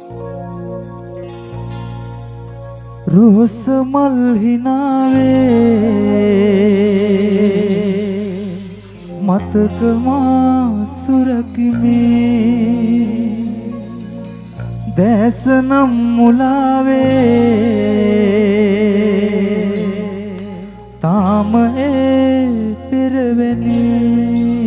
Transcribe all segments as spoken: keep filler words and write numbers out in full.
रोस मल हिनावे मतक मासुरकिमे දැසනම් මුලාවේ තාම ඒ පෙරවෙනේ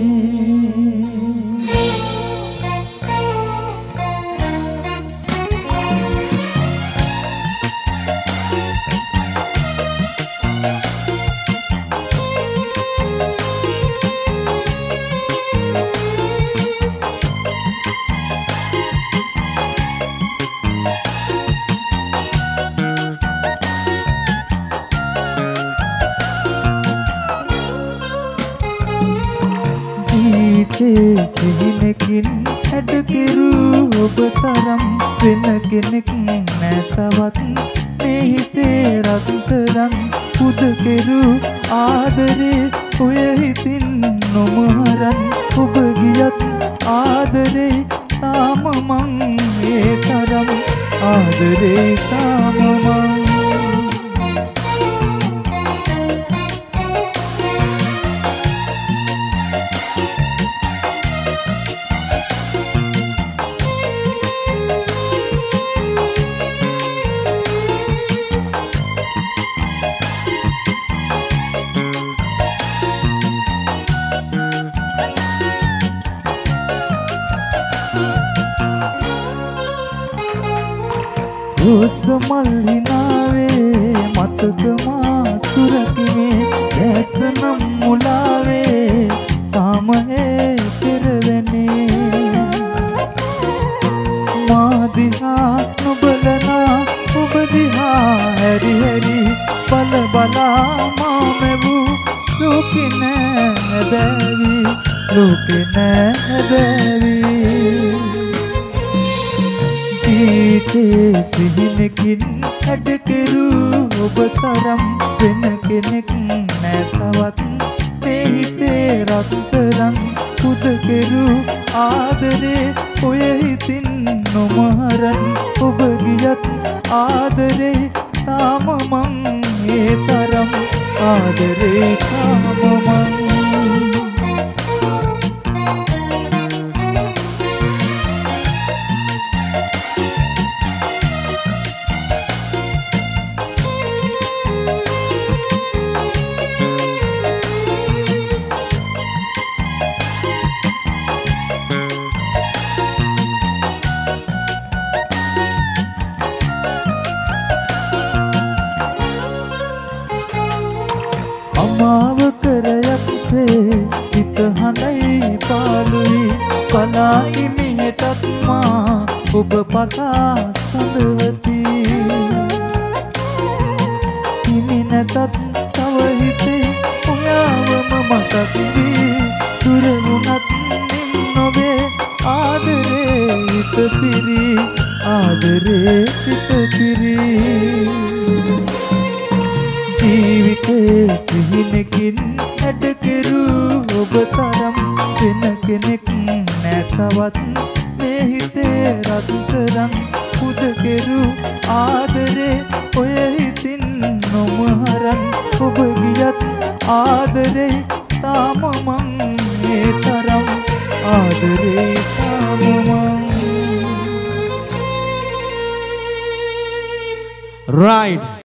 සිහිනකින් හැඩකිරු ඔබ තරම් වෙන කෙනෙක් නැතවත් මේ හිතේ රත්තරන් පුදකිරු ආදරේ ඔය හිතින් නොමහරන් ඔබ ගියත් ආදරේ තාම මං ඒ තරම් ආදරේ තාම මං रोस मल हिनावे मतक मासुरकिमे දැසනම් මුලාවේ තාම ඒ පෙරවෙනේ මා දිහා නොබලනා ඔබ දිහා හැරි හැරි බල බලා මා මෙවූ ලෝකෙ නෑ බැරි ලෝකෙ නෑ බැරි ජීවිතේ සිහිනකින් හැඩකිරු ඔබ තරම් වෙන කෙනෙක් නැතවත් මේ හිතේ රත්තරන් පුදකිරු ආදරේ ඔය හිතින් නොමහරන් ඔබ ගියත් ආදරේ තාම මං ඒ තරම් ආදරේ තාම මං මාව කරයක්සේ හිත හඬයි පාළුයි පලායි මිහෙටත් මා ඔබ පතා සඳවති හිමි නැතත් තව හිතේ ඔයාවම මතක් වී දුර වුණත් නින් නොවේ ආදරේ හිත පිරි ආදරේ හිත පිරි ජීවිතේ සිහිනකින් හැඩකිරු ඔබ තරම් වෙන කෙනෙක් නැතවත් මේ හිතේ රත්තරන් පුදකිරු ආදරේ ඔය හිතින් නොමහරන් ඔබ ගියත් ආදරේ තාම මං ඒ තරම් ආදරේ තාම මං right